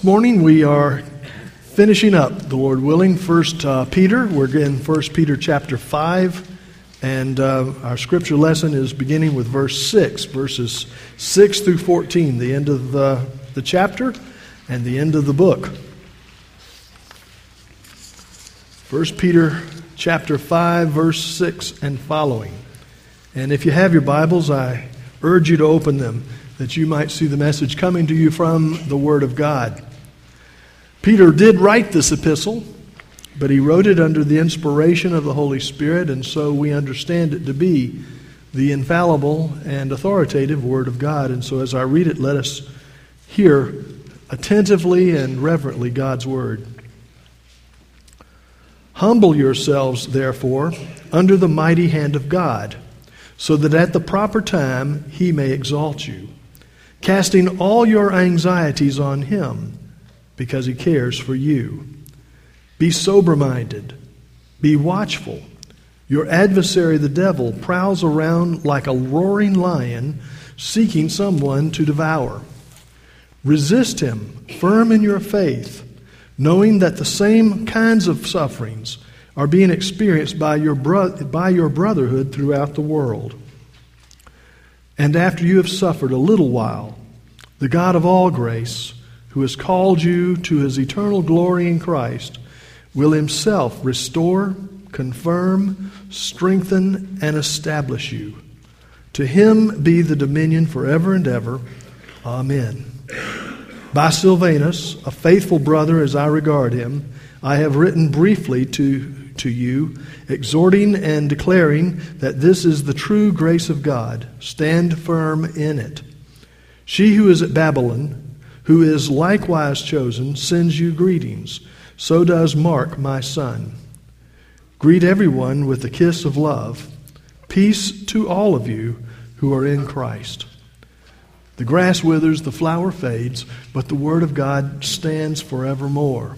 This morning we are finishing up, the Lord willing, 1 Peter. We're in 1 Peter chapter 5, and our scripture lesson is beginning with verses 6 through 14, the end of the chapter and the end of the book. 1 Peter chapter 5, verse 6 and following. And if you have your Bibles, I urge you to open them, that you might see the message coming to you from the Word of God. Peter did write this epistle, but he wrote it under the inspiration of the Holy Spirit, and so we understand it to be the infallible and authoritative Word of God. And so as I read it, let us hear attentively and reverently God's Word. Humble yourselves, therefore, under the mighty hand of God, so that at the proper time He may exalt you, casting all your anxieties on Him, because He cares for you. Be sober-minded. Be watchful. Your adversary, the devil, prowls around like a roaring lion, seeking someone to devour. Resist him, firm in your faith, knowing that the same kinds of sufferings are being experienced by your brotherhood throughout the world. And after you have suffered a little while, the God of all grace, who has called you to His eternal glory in Christ, will Himself restore, confirm, strengthen, and establish you. To Him be the dominion forever and ever. Amen. By Silvanus, a faithful brother as I regard him, I have written briefly to you, exhorting and declaring that this is the true grace of God. Stand firm in it. She who is at Babylon, who is likewise chosen, sends you greetings. So does Mark, my son. Greet everyone with a kiss of love. Peace to all of you who are in Christ. The grass withers, the flower fades, but the word of God stands forevermore.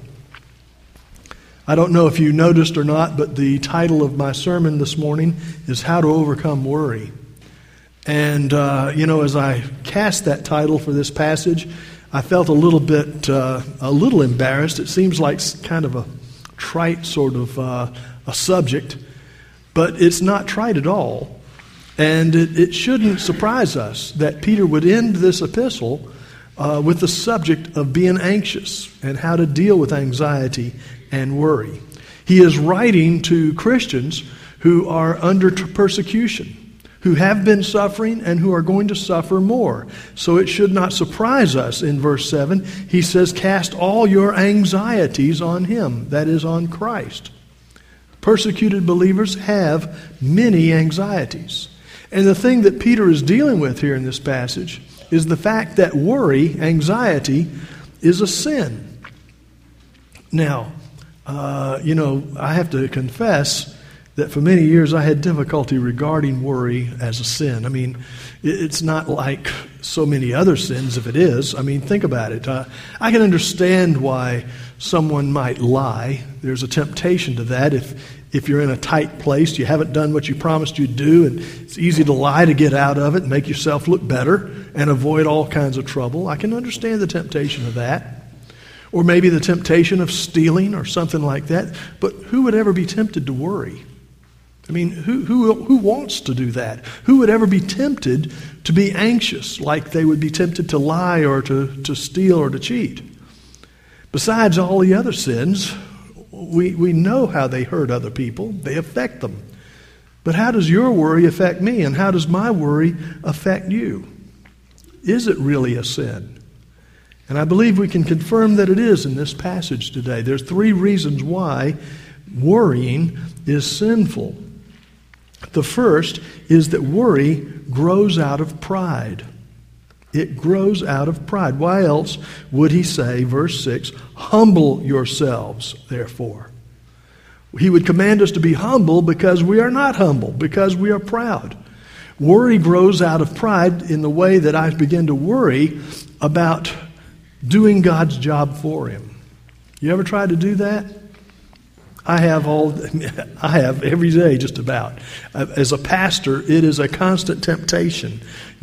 I don't know if you noticed or not, but the title of my sermon this morning is How to Overcome Worry. And, as I cast that title for this passage, I felt a little embarrassed. It seems like kind of a trite sort of a subject, but it's not trite at all. And it shouldn't surprise us that Peter would end this epistle with the subject of being anxious and how to deal with anxiety and worry. He is writing to Christians who are under persecution, who have been suffering and who are going to suffer more. So it should not surprise us. In verse 7, he says, cast all your anxieties on Him, that is, on Christ. Persecuted believers have many anxieties. And the thing that Peter is dealing with here in this passage is the fact that worry, anxiety, is a sin. Now, I have to confess that for many years I had difficulty regarding worry as a sin. I mean, it's not like so many other sins if it is. I mean, think about it. I can understand why someone might lie. There's a temptation to that. If you're in a tight place, you haven't done what you promised you'd do, and it's easy to lie to get out of it and make yourself look better and avoid all kinds of trouble. I can understand the temptation of that. Or maybe the temptation of stealing or something like that. But who would ever be tempted to worry? I mean, who wants to do that? Who would ever be tempted to be anxious, like they would be tempted to lie or to steal or to cheat? Besides all the other sins, we know how they hurt other people. They affect them. But how does your worry affect me, and how does my worry affect you? Is it really a sin? And I believe we can confirm that it is in this passage today. There's 3 reasons why worrying is sinful. The first is that worry grows out of pride. It grows out of pride. Why else would he say, verse 6, humble yourselves, therefore? He would command us to be humble because we are not humble, because we are proud. Worry grows out of pride in the way that I begin to worry about doing God's job for Him. You ever tried to do that? I have every day just about. As a pastor, it is a constant temptation,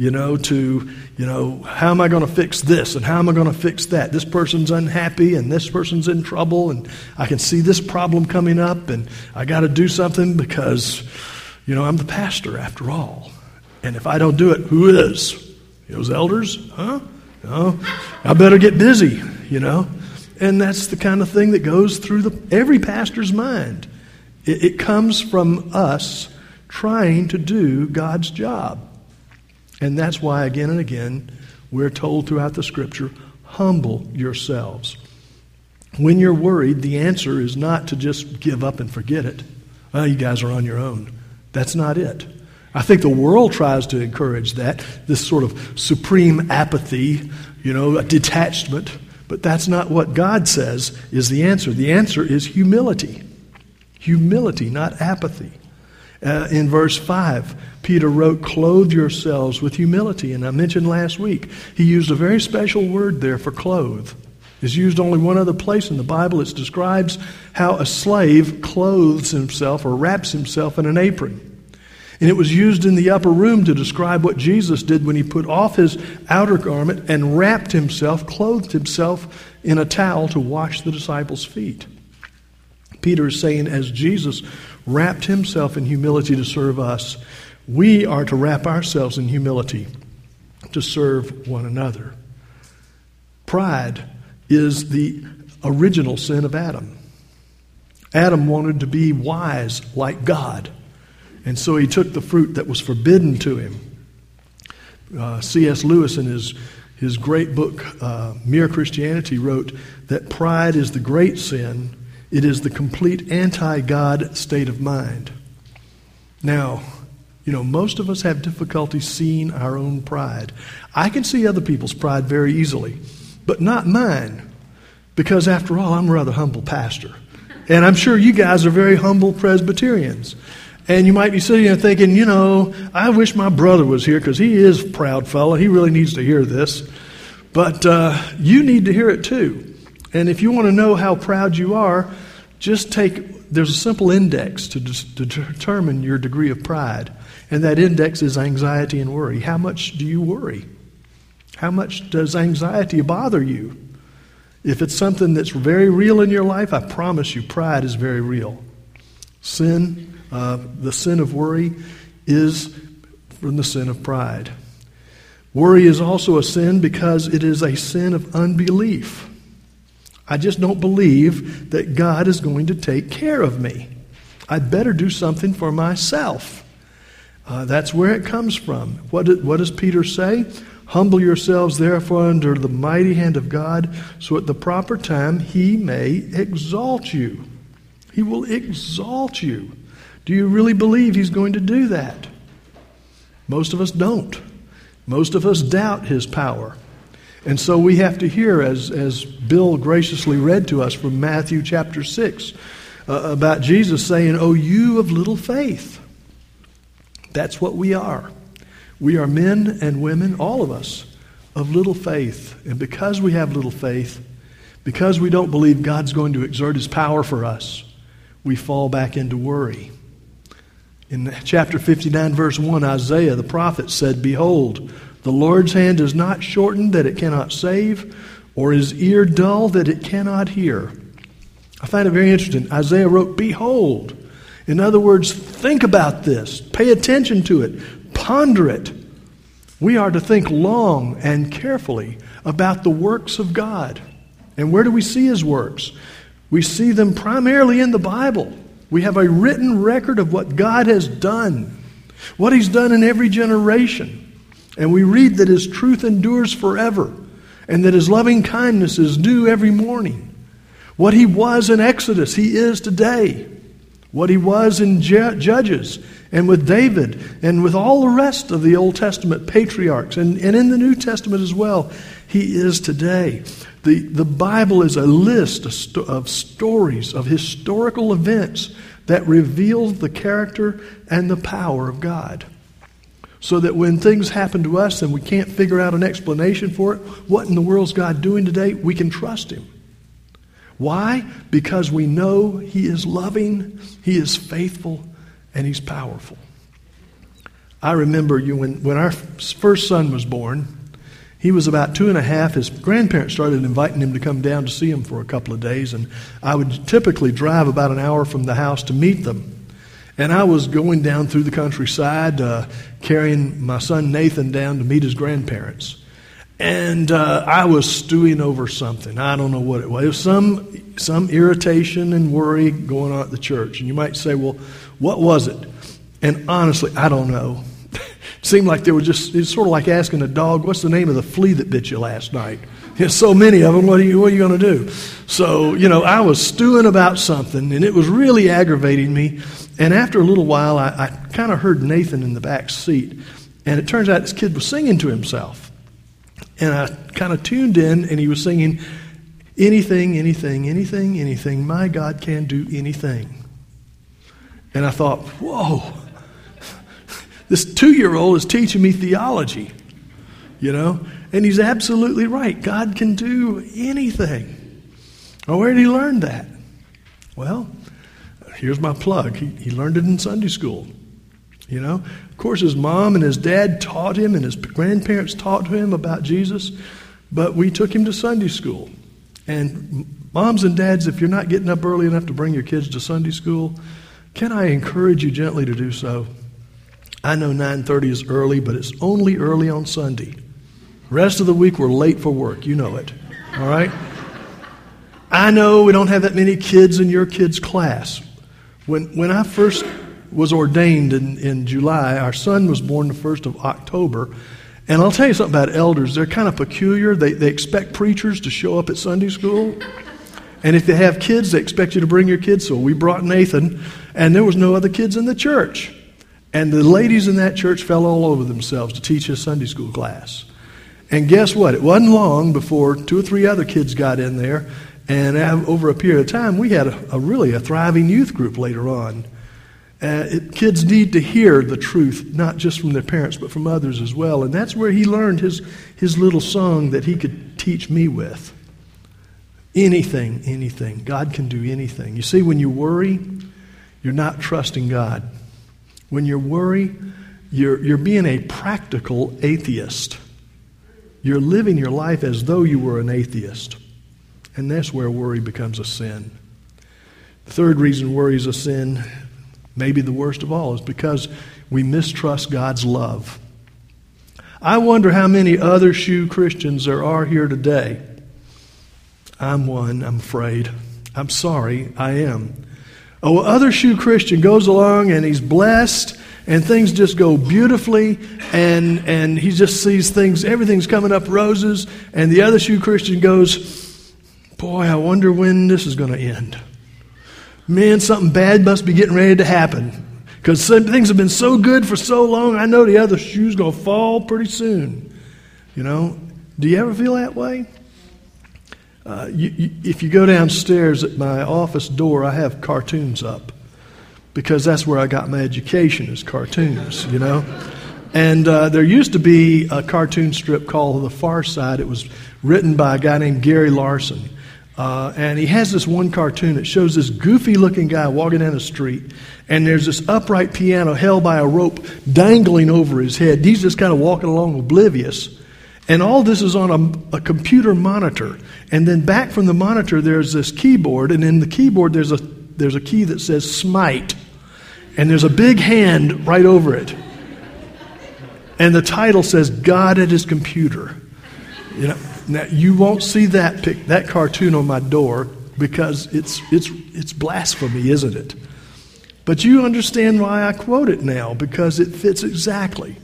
how am I going to fix this and how am I going to fix that? This person's unhappy and this person's in trouble and I can see this problem coming up and I got to do something because, I'm the pastor after all. And if I don't do it, who is? Those elders? Huh? No, I better get busy, And that's the kind of thing that goes through every pastor's mind. It comes from us trying to do God's job. And that's why, again and again, we're told throughout the Scripture, humble yourselves. When you're worried, the answer is not to just give up and forget it. Oh, you guys are on your own. That's not it. I think the world tries to encourage that, this sort of supreme apathy, a detachment. But that's not what God says is the answer. The answer is humility. Humility, not apathy. In verse 5, Peter wrote, clothe yourselves with humility. And I mentioned last week, he used a very special word there for clothe. It's used only one other place in the Bible. It describes how a slave clothes himself or wraps himself in an apron. And it was used in the upper room to describe what Jesus did when he put off his outer garment and wrapped himself, clothed himself in a towel to wash the disciples' feet. Peter is saying, as Jesus wrapped himself in humility to serve us, we are to wrap ourselves in humility to serve one another. Pride is the original sin of Adam. Adam wanted to be wise like God. And so he took the fruit that was forbidden to him. C.S. Lewis, in his great book, Mere Christianity, wrote that pride is the great sin. It is the complete anti-God state of mind. Now, most of us have difficulty seeing our own pride. I can see other people's pride very easily, but not mine. Because after all, I'm a rather humble pastor. And I'm sure you guys are very humble Presbyterians. And you might be sitting there thinking, I wish my brother was here because he is a proud fellow. He really needs to hear this. But you need to hear it too. And if you want to know how proud you are, there's a simple index to determine your degree of pride. And that index is anxiety and worry. How much do you worry? How much does anxiety bother you? If it's something that's very real in your life, I promise you pride is very real. The sin of worry is from the sin of pride. Worry is also a sin because it is a sin of unbelief. I just don't believe that God is going to take care of me. I'd better do something for myself. That's where it comes from. What does Peter say? Humble yourselves therefore under the mighty hand of God, so at the proper time he may exalt you. He will exalt you. Do you really believe he's going to do that? Most of us don't. Most of us doubt his power. And so we have to hear, as Bill graciously read to us from Matthew chapter 6, about Jesus saying, "Oh, you of little faith." That's what we are. We are men and women, all of us, of little faith. And because we have little faith, because we don't believe God's going to exert his power for us, we fall back into worry. In chapter 59, verse 1, Isaiah the prophet said, "Behold, the Lord's hand is not shortened that it cannot save, or his ear dull that it cannot hear." I find it very interesting. Isaiah wrote, "Behold." In other words, think about this. Pay attention to it. Ponder it. We are to think long and carefully about the works of God. And where do we see his works? We see them primarily in the Bible. We have a written record of what God has done, what he's done in every generation. And we read that his truth endures forever and that his loving kindness is new every morning. What he was in Exodus, he is today. What he was in Judges and with David and with all the rest of the Old Testament patriarchs and in the New Testament as well, he is today. The Bible is a list of stories, of historical events that reveal the character and the power of God. So that when things happen to us and we can't figure out an explanation for it, what in the world is God doing today? We can trust him. Why? Because we know He is loving, He is faithful, and He's powerful. I remember when our first son was born, he was about 2.5. His grandparents started inviting him to come down to see him for a couple of days, and I would typically drive about an hour from the house to meet them. And I was going down through the countryside, carrying my son Nathan down to meet his grandparents. And I was stewing over something. I don't know what it was. It was some irritation and worry going on at the church. And you might say, well, what was it? And honestly, I don't know. It seemed like it's sort of like asking a dog, what's the name of the flea that bit you last night? There's so many of them, what are you going to do? So, I was stewing about something, and it was really aggravating me. And after a little while, I kind of heard Nathan in the back seat. And it turns out this kid was singing to himself. And I kind of tuned in, and he was singing, anything, anything, anything, anything, my God can do anything. And I thought, whoa, this 2-year-old is teaching me theology, and he's absolutely right. God can do anything. Well, where did he learn that? Well, here's my plug. He learned it in Sunday school. Of course, his mom and his dad taught him, and his grandparents taught him about Jesus, but we took him to Sunday school. And moms and dads, if you're not getting up early enough to bring your kids to Sunday school, can I encourage you gently to do so? I know 9:30 is early, but it's only early on Sunday. Rest of the week, we're late for work. You know it. All right? I know we don't have that many kids in your kids' class. When I first was ordained in July, our son was born the 1st of October. And I'll tell you something about elders. They're kind of peculiar. They expect preachers to show up at Sunday school. And if they have kids, they expect you to bring your kids. So we brought Nathan, and there was no other kids in the church. And the ladies in that church fell all over themselves to teach his Sunday school class. And guess what? It wasn't long before 2 or 3 other kids got in there. And over a period of time, we had a really thriving youth group later on. Kids need to hear the truth, not just from their parents, but from others as well. And that's where he learned his little song that he could teach me with. Anything, anything. God can do anything. You see, when you worry, you're not trusting God. When you worry, you're being a practical atheist. You're living your life as though you were an atheist. And that's where worry becomes a sin. The third reason worry is a sin, maybe the worst of all, is because we mistrust God's love. I wonder how many other shoe Christians there are here today. I'm one, I'm afraid. I'm sorry, I am. Other shoe Christian goes along and he's blessed and things just go beautifully and he just sees things, everything's coming up roses, and the other shoe Christian goes, boy, I wonder when this is going to end. Man, something bad must be getting ready to happen because things have been so good for so long, I know the other shoe's going to fall pretty soon. Do you ever feel that way? If you go downstairs at my office door, I have cartoons up because that's where I got my education, is cartoons, And there used to be a cartoon strip called The Far Side. It was written by a guy named Gary Larson. And he has this one cartoon that shows this goofy-looking guy walking down the street, and there's this upright piano held by a rope dangling over his head. He's just kind of walking along oblivious. And all this is on a computer monitor. And then back from the monitor, there's this keyboard. And in the keyboard, there's a key that says smite. And there's a big hand right over it. And the title says God at his computer. Now you won't see that cartoon on my door because it's blasphemy, isn't it? But you understand why I quote it now, because it fits exactly.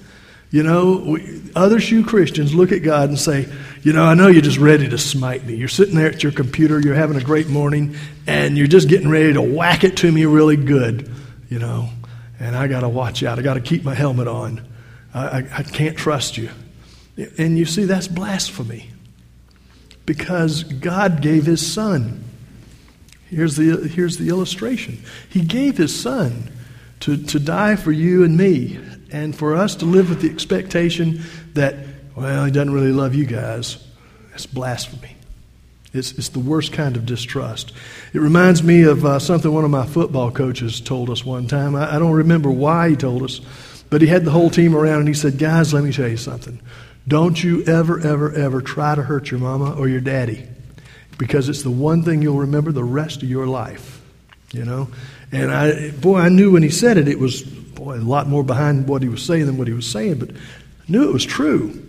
Other shoe Christians look at God and say, I know you're just ready to smite me. You're sitting there at your computer, you're having a great morning, and you're just getting ready to whack it to me really good, and I got to watch out. I got to keep my helmet on. I can't trust you. And you see, that's blasphemy because God gave his son. Here's the illustration. He gave his son to die for you and me. And for us to live with the expectation that, well, he doesn't really love you guys, that's blasphemy. It's the worst kind of distrust. It reminds me of something one of my football coaches told us one time. I don't remember why he told us, but he had the whole team around and he said, guys, let me tell you something. Don't you ever, ever, ever try to hurt your mama or your daddy, because it's the one thing you'll remember the rest of your life, you know. And I knew when he said it, it was, a lot more behind what he was saying than what he was saying, but I knew it was true.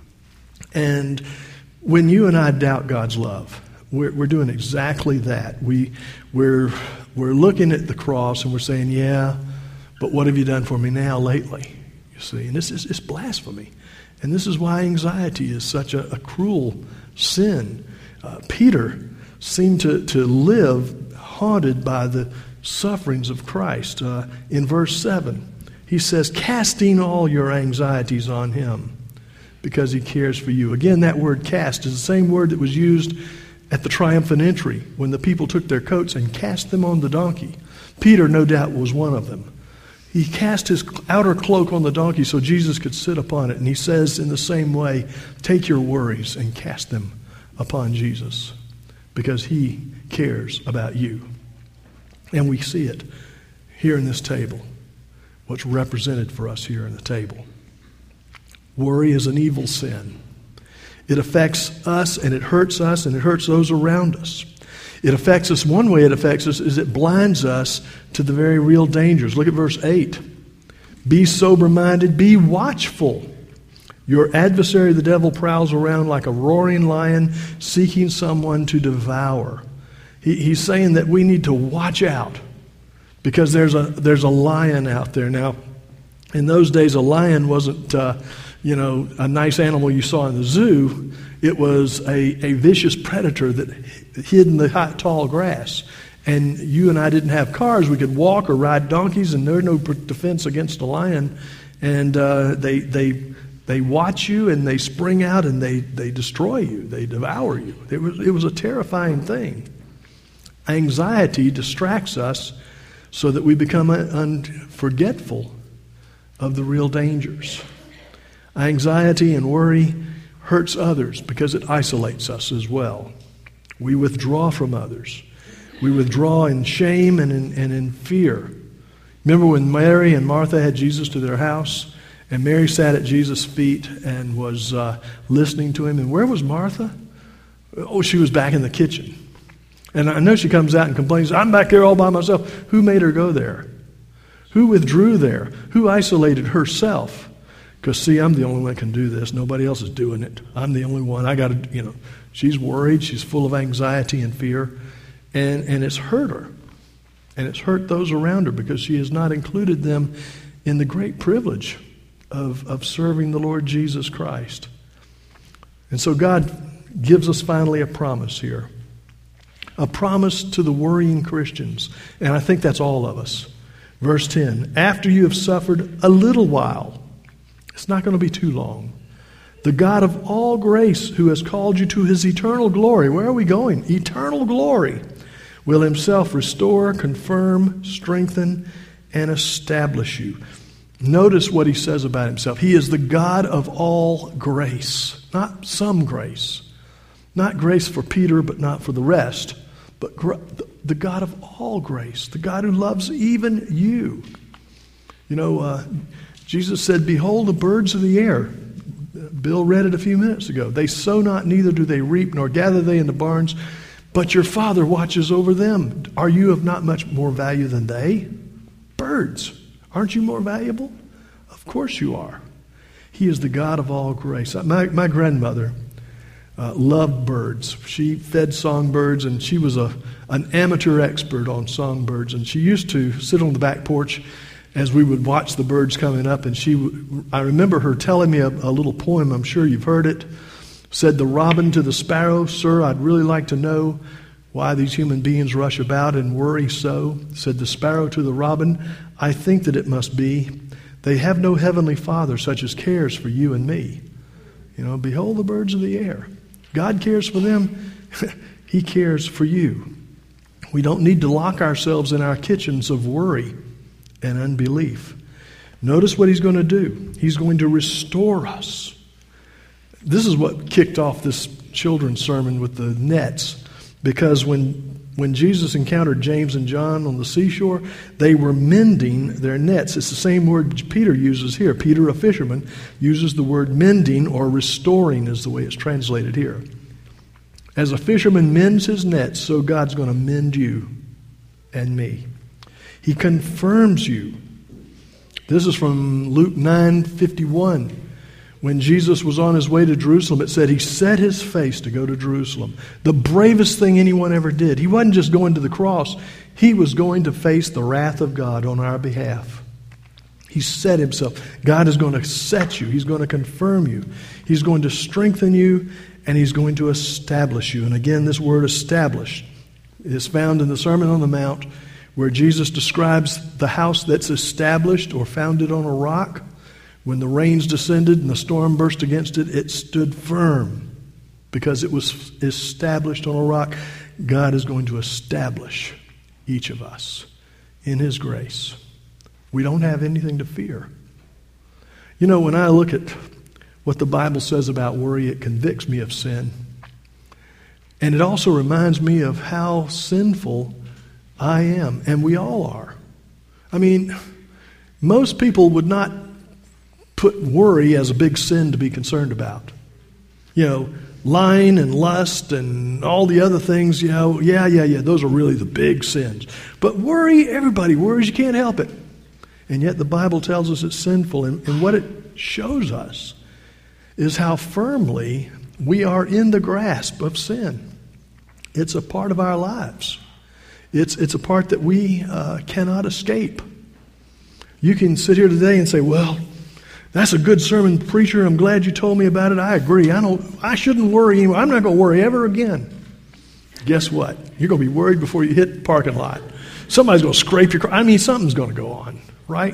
And when you and I doubt God's love, we're doing exactly that. We're looking at the cross and we're saying, yeah, but what have you done for me now lately? You see, and it's blasphemy. And this is why anxiety is such a cruel sin. Peter seemed to live haunted by the sufferings of Christ. In verse 7, he says, casting all your anxieties on him because he cares for you. Again, that word cast is the same word that was used at the triumphant entry when the people took their coats and cast them on the donkey. Peter, no doubt, was one of them. He cast his outer cloak on the donkey so Jesus could sit upon it. And he says in the same way, take your worries and cast them upon Jesus because he cares about you. And we see it here in this table, what's represented for us here in the table. Worry is an evil sin. It affects us and it hurts those around us. It affects us, one way it affects us is it blinds us to the very real dangers. Look at verse 8. Be sober-minded, be watchful. Your adversary, the devil, prowls around like a roaring lion seeking someone to devour. He's saying that we need to watch out because there's a lion out there. Now, in those days, a lion wasn't a nice animal you saw in the zoo. It was a vicious predator that hid in the hot, tall grass. And you and I didn't have cars. We could walk or ride donkeys, and there's no defense against a lion. And they watch you, and they spring out, and they destroy you. They devour you. It was a terrifying thing. Anxiety distracts us so that we become forgetful of the real dangers. Anxiety and worry hurts others because it isolates us as well. We withdraw from others. We withdraw in shame and in fear. Remember when Mary and Martha had Jesus to their house, and Mary sat at Jesus' feet and was listening to him. And where was Martha? Oh, she was back in the kitchen. And I know she comes out and complains, I'm back there all by myself. Who made her go there? Who withdrew there? Who isolated herself? Because, see, I'm the only one that can do this. Nobody else is doing it. I'm the only one. I got to, she's worried. She's full of anxiety and fear. And it's hurt her. And it's hurt those around her because she has not included them in the great privilege of serving the Lord Jesus Christ. And so God gives us finally a promise here. A promise to the worrying Christians. And I think that's all of us. Verse 10, after you have suffered a little while, it's not going to be too long, the God of all grace, who has called you to his eternal glory, where are we going? Eternal glory, will himself restore, confirm, strengthen, and establish you. Notice what he says about himself. He is the God of all grace, not some grace. Not grace for Peter, but not for the rest. But the God of all grace, the God who loves even you. Jesus said, behold the birds of the air. Bill read it a few minutes ago. They sow not, neither do they reap, nor gather they into barns, but your Father watches over them. Are you of not much more value than they? Birds, aren't you more valuable? Of course you are. He is the God of all grace. My grandmother loved birds. She fed songbirds, and she was an amateur expert on songbirds. And she used to sit on the back porch as we would watch the birds coming up. And I remember her telling me a little poem. I'm sure you've heard it. Said the robin to the sparrow, sir, I'd really like to know why these human beings rush about and worry so. Said the sparrow to the robin, I think that it must be they have no heavenly Father such as cares for you and me. Behold the birds of the air. God cares for them. He cares for you. We don't need to lock ourselves in our kitchens of worry and unbelief. Notice what he's going to do. He's going to restore us. This is what kicked off this children's sermon with the nets, because when Jesus encountered James and John on the seashore, they were mending their nets. It's the same word Peter uses here. Peter, a fisherman, uses the word mending, or restoring is the way it's translated here. As a fisherman mends his nets, so God's going to mend you and me. He confirms you. This is from Luke 9:51. When Jesus was on his way to Jerusalem, it said he set his face to go to Jerusalem. The bravest thing anyone ever did. He wasn't just going to the cross. He was going to face the wrath of God on our behalf. He set himself. God is going to set you. He's going to confirm you. He's going to strengthen you, and he's going to establish you. And again, this word established is found in the Sermon on the Mount, where Jesus describes the house that's established or founded on a rock. When the rains descended and the storm burst against it, it stood firm because it was established on a rock. God is going to establish each of us in his grace. We don't have anything to fear. You know, when I look at what the Bible says about worry, it convicts me of sin. And it also reminds me of how sinful I am, and we all are. I mean, most people would not put worry as a big sin to be concerned about. You know, lying and lust and all the other things, those are really the big sins. But worry, everybody worries, you can't help it. And yet the Bible tells us it's sinful, and what it shows us is how firmly we are in the grasp of sin. It's a part of our lives. It's a part that we cannot escape. You can sit here today and say, well, that's a good sermon, preacher. I'm glad you told me about it. I agree. I shouldn't worry anymore. I'm not going to worry ever again. Guess what? You're going to be worried before you hit the parking lot. Somebody's going to scrape your car. I mean, something's going to go on, right?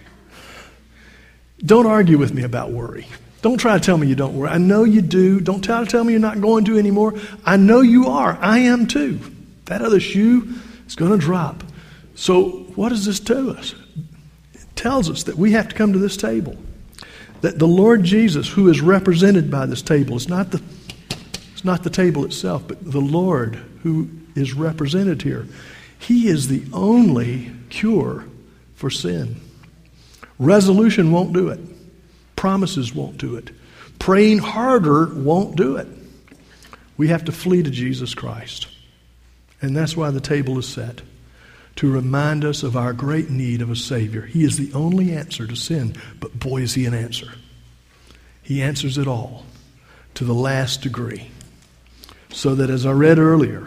Don't argue with me about worry. Don't try to tell me you don't worry. I know you do. Don't try to tell me you're not going to anymore. I know you are. I am too. That other shoe is going to drop. So what does this tell us? It tells us that we have to come to this table. That the Lord Jesus, who is represented by this table, it's not the table itself, but the Lord who is represented here. He is the only cure for sin. Resolution won't do it. Promises won't do it. Praying harder won't do it. We have to flee to Jesus Christ. And that's why the table is set, to remind us of our great need of a Savior. He is the only answer to sin, but boy, is he an answer. He answers it all to the last degree. So that, as I read earlier,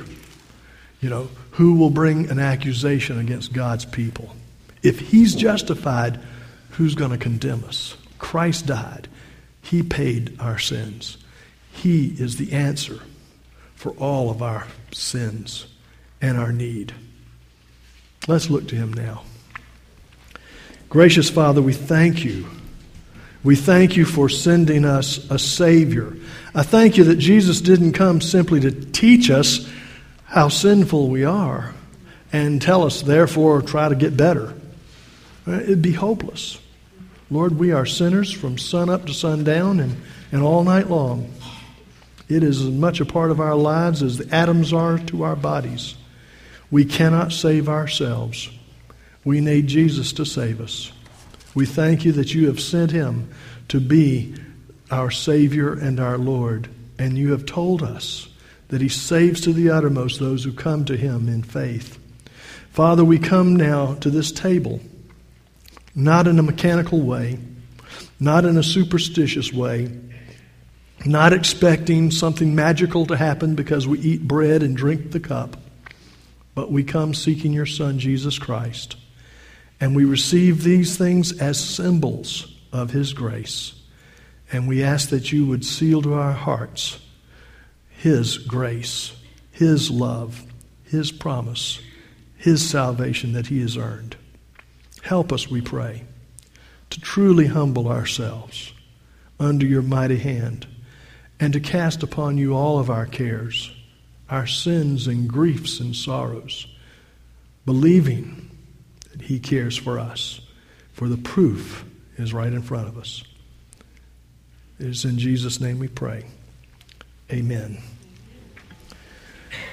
who will bring an accusation against God's people? If he's justified, who's going to condemn us? Christ died. He paid our sins. He is the answer for all of our sins and our need. Let's look to him now. Gracious Father, we thank you. We thank you for sending us a Savior. I thank you that Jesus didn't come simply to teach us how sinful we are and tell us, therefore, try to get better. It'd be hopeless. Lord, we are sinners from sun up to sundown and all night long. It is as much a part of our lives as the atoms are to our bodies. We cannot save ourselves. We need Jesus to save us. We thank you that you have sent him to be our Savior and our Lord. And you have told us that he saves to the uttermost those who come to him in faith. Father, we come now to this table, not in a mechanical way, not in a superstitious way, not expecting something magical to happen because we eat bread and drink the cup, but we come seeking your Son, Jesus Christ. And we receive these things as symbols of his grace. And we ask that you would seal to our hearts his grace, his love, his promise, his salvation that he has earned. Help us, we pray, to truly humble ourselves under your mighty hand and to cast upon you all of our cares, our sins and griefs and sorrows, believing that he cares for us, for the proof is right in front of us. It is in Jesus' name we pray. Amen.